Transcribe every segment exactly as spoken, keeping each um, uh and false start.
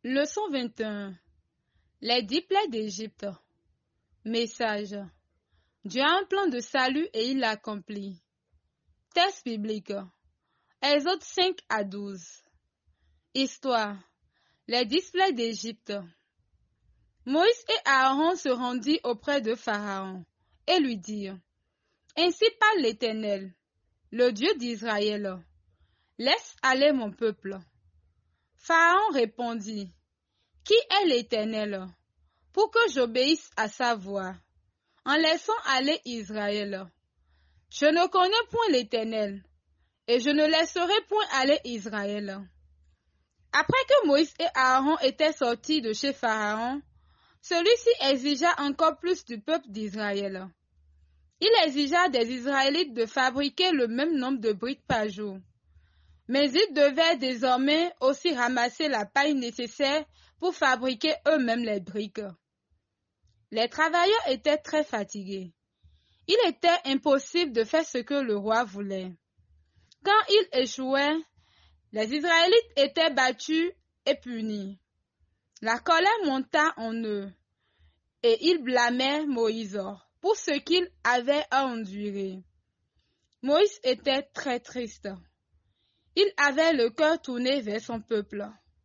Leçon vingt et un. Les dix plaies d'Égypte. Message. Dieu a un plan de salut et il l'accomplit. Texte biblique. Exode cinq à douze. Histoire. Les dix plaies d'Égypte. Moïse et Aaron se rendirent auprès de Pharaon et lui dirent: Ainsi parle l'Éternel, le Dieu d'Israël. Laisse aller mon peuple. Pharaon répondit: Qui est l'Éternel, pour que j'obéisse à sa voix, en laissant aller Israël? Je ne connais point l'Éternel, et je ne laisserai point aller Israël. Après que Moïse et Aaron étaient sortis de chez Pharaon, celui-ci exigea encore plus du peuple d'Israël. Il exigea des Israélites de fabriquer le même nombre de briques par jour. Mais ils devaient désormais aussi ramasser la paille nécessaire pour fabriquer eux-mêmes les briques. Les travailleurs étaient très fatigués. Il était impossible de faire ce que le roi voulait. Quand ils échouaient, les Israélites étaient battus et punis. La colère monta en eux, et ils blâmaient Moïse pour ce qu'il avait à endurer. Moïse était très triste. Il avait le cœur tourné vers son peuple.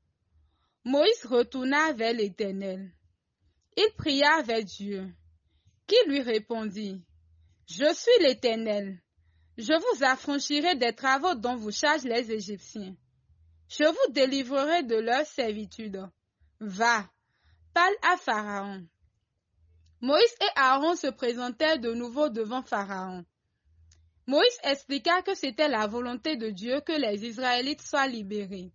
Moïse retourna vers l'Éternel. Il pria vers Dieu, qui lui répondit: Je suis l'Éternel. Je vous affranchirai des travaux dont vous chargent les Égyptiens. Je vous délivrerai de leur servitude. Va, parle à Pharaon. Moïse et Aaron se présentèrent de nouveau devant Pharaon. Moïse expliqua que c'était la volonté de Dieu que les Israélites soient libérés.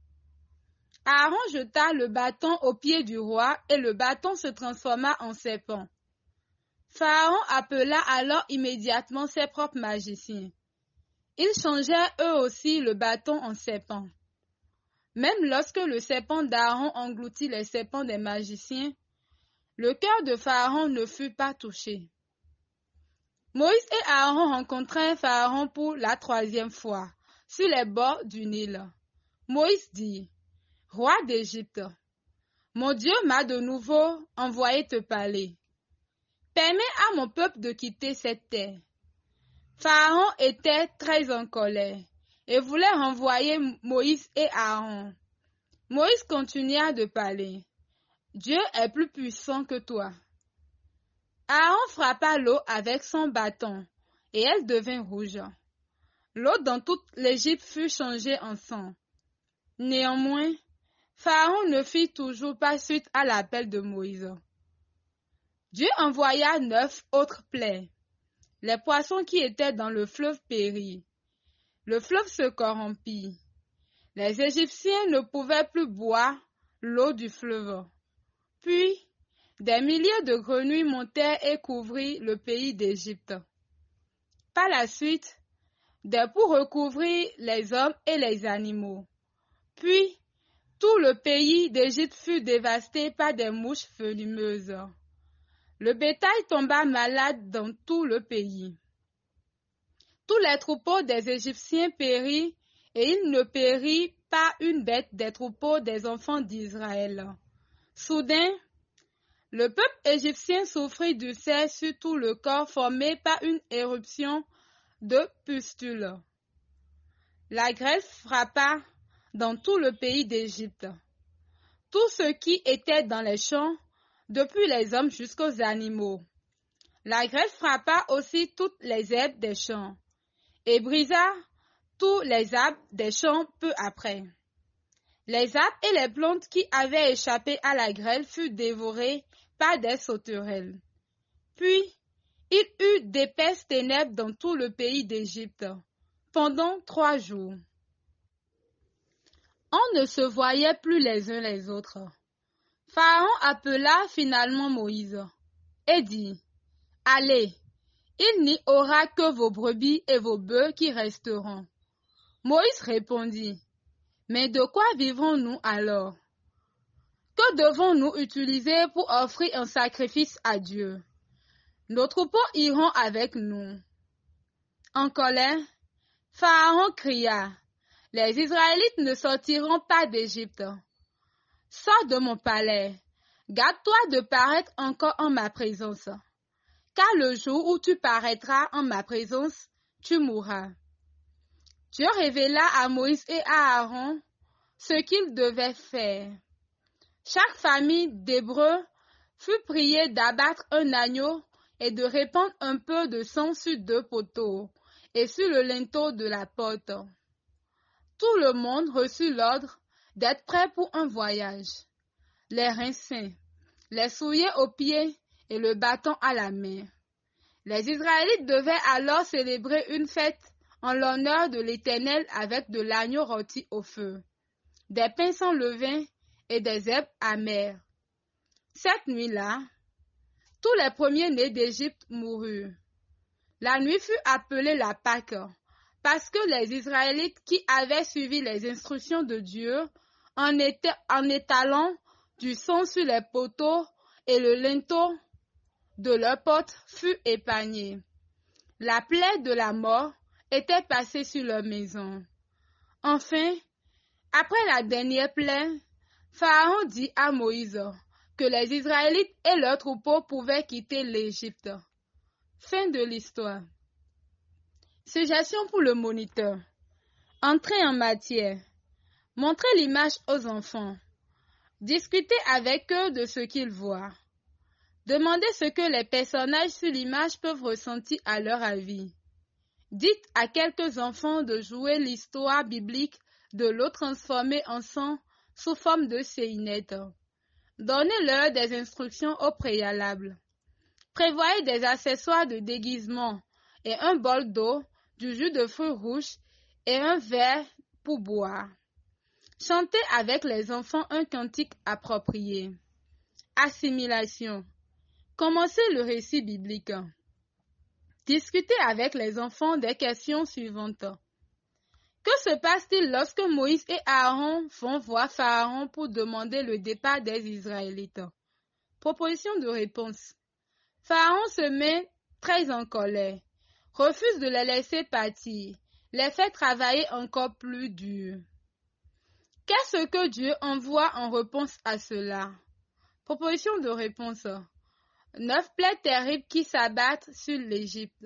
Aaron jeta le bâton aux pieds du roi et le bâton se transforma en serpent. Pharaon appela alors immédiatement ses propres magiciens. Ils changèrent eux aussi le bâton en serpent. Même lorsque le serpent d'Aaron engloutit les serpents des magiciens, le cœur de Pharaon ne fut pas touché. Moïse et Aaron rencontrèrent Pharaon pour la troisième fois, sur les bords du Nil. Moïse dit: Roi d'Égypte, mon Dieu m'a de nouveau envoyé te parler. Permets à mon peuple de quitter cette terre. Pharaon était très en colère et voulait renvoyer Moïse et Aaron. Moïse continua de parler: Dieu est plus puissant que toi. Aaron frappa l'eau avec son bâton, et elle devint rouge. L'eau dans toute l'Égypte fut changée en sang. Néanmoins, Pharaon ne fit toujours pas suite à l'appel de Moïse. Dieu envoya neuf autres plaies. Les poissons qui étaient dans le fleuve périrent. Le fleuve se corrompit. Les Égyptiens ne pouvaient plus boire l'eau du fleuve. Puis, des milliers de grenouilles montèrent et couvrirent le pays d'Égypte. Par la suite, des poux recouvrirent les hommes et les animaux. Puis, tout le pays d'Égypte fut dévasté par des mouches venimeuses. Le bétail tomba malade dans tout le pays. Tous les troupeaux des Égyptiens périrent, et il ne périt pas une bête des troupeaux des enfants d'Israël. Soudain, le peuple égyptien souffrit d'ulcères sur tout le corps formé par une éruption de pustules. La grêle frappa dans tout le pays d'Égypte. Tout ce qui était dans les champs, depuis les hommes jusqu'aux animaux. La grêle frappa aussi toutes les herbes des champs et brisa tous les arbres des champs peu après. Les arbres et les plantes qui avaient échappé à la grêle furent dévorés par des sauterelles. Puis, il eut d'épaisses ténèbres dans tout le pays d'Égypte, pendant trois jours. On ne se voyait plus les uns les autres. Pharaon appela finalement Moïse et dit: Allez, il n'y aura que vos brebis et vos bœufs qui resteront. Moïse répondit: Mais de quoi vivrons-nous alors? Que devons-nous utiliser pour offrir un sacrifice à Dieu? Nos troupeaux iront avec nous. En colère, Pharaon cria: Les Israélites ne sortiront pas d'Égypte. Sors de mon palais, garde-toi de paraître encore en ma présence, car le jour où tu paraîtras en ma présence, tu mourras. Dieu révéla à Moïse et à Aaron ce qu'ils devaient faire. Chaque famille d'Hébreux fut priée d'abattre un agneau et de répandre un peu de sang sur deux poteaux et sur le linteau de la porte. Tout le monde reçut l'ordre d'être prêt pour un voyage. Les reins saints, les souliers aux pieds et le bâton à la main. Les Israélites devaient alors célébrer une fête en l'honneur de l'Éternel avec de l'agneau rôti au feu, des pains sans levain et des herbes amères. Cette nuit-là, tous les premiers-nés d'Égypte moururent. La nuit fut appelée la Pâque, parce que les Israélites qui avaient suivi les instructions de Dieu en, étaient, en étalant du sang sur les poteaux et le linteau de leur porte fut épargnée. La plaie de la mort était passée sur leur maison. Enfin, après la dernière plaie, Pharaon dit à Moïse que les Israélites et leurs troupeaux pouvaient quitter l'Égypte. Fin de l'histoire. Suggestion pour le moniteur. Entrez en matière. Montrez l'image aux enfants. Discutez avec eux de ce qu'ils voient. Demandez ce que les personnages sur l'image peuvent ressentir à leur avis. Dites à quelques enfants de jouer l'histoire biblique de l'eau transformée en sang sous forme de séinette. Donnez-leur des instructions au préalable. Prévoyez des accessoires de déguisement et un bol d'eau, du jus de fruits rouges et un verre pour boire. Chantez avec les enfants un cantique approprié. Assimilation. Commencez le récit biblique. Discutez avec les enfants des questions suivantes. Que se passe-t-il lorsque Moïse et Aaron vont voir Pharaon pour demander le départ des Israélites? Proposition de réponse. Pharaon se met très en colère, refuse de les laisser partir, les fait travailler encore plus dur. Qu'est-ce que Dieu envoie en réponse à cela? Proposition de réponse. Neuf plaies terribles qui s'abattent sur l'Égypte.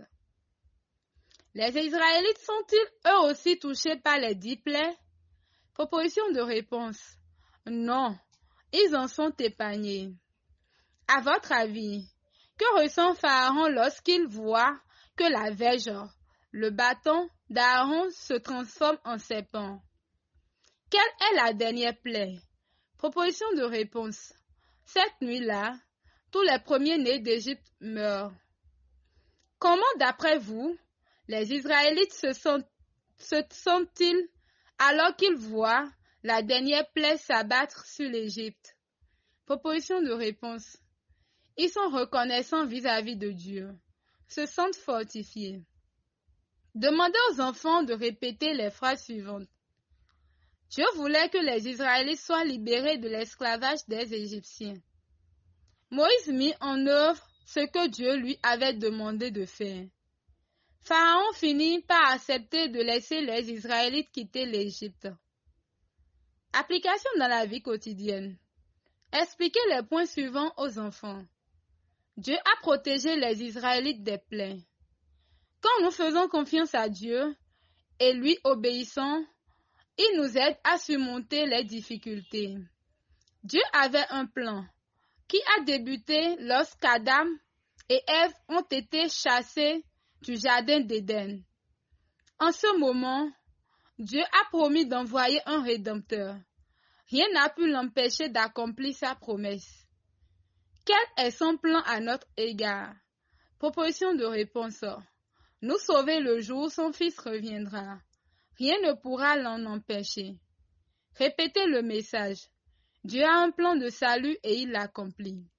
Les Israélites sont-ils eux aussi touchés par les dix plaies? Proposition de réponse. Non, ils en sont épargnés. À votre avis, que ressent Pharaon lorsqu'il voit que la verge, le bâton d'Aaron se transforme en serpent? Quelle est la dernière plaie? Proposition de réponse. Cette nuit-là, tous les premiers-nés d'Égypte meurent. Comment, d'après vous, les Israélites se, sont, se sentent-ils alors qu'ils voient la dernière plaie s'abattre sur l'Égypte? Proposition de réponse. Ils sont reconnaissants vis-à-vis de Dieu, se sentent fortifiés. Demandez aux enfants de répéter les phrases suivantes. Dieu voulait que les Israélites soient libérés de l'esclavage des Égyptiens. Moïse mit en œuvre ce que Dieu lui avait demandé de faire. Pharaon finit par accepter de laisser les Israélites quitter l'Égypte. Application dans la vie quotidienne. Expliquez les points suivants aux enfants. Dieu a protégé les Israélites des plaies. Quand nous faisons confiance à Dieu et lui obéissons, il nous aide à surmonter les difficultés. Dieu avait un plan qui a débuté lorsqu'Adam et Ève ont été chassés du jardin d'Éden. En ce moment, Dieu a promis d'envoyer un Rédempteur. Rien n'a pu l'empêcher d'accomplir sa promesse. Quel est son plan à notre égard? Proposition de réponse. Nous sauver le jour où son Fils reviendra. Rien ne pourra l'en empêcher. Répétez le message. Dieu a un plan de salut et il l'accomplit.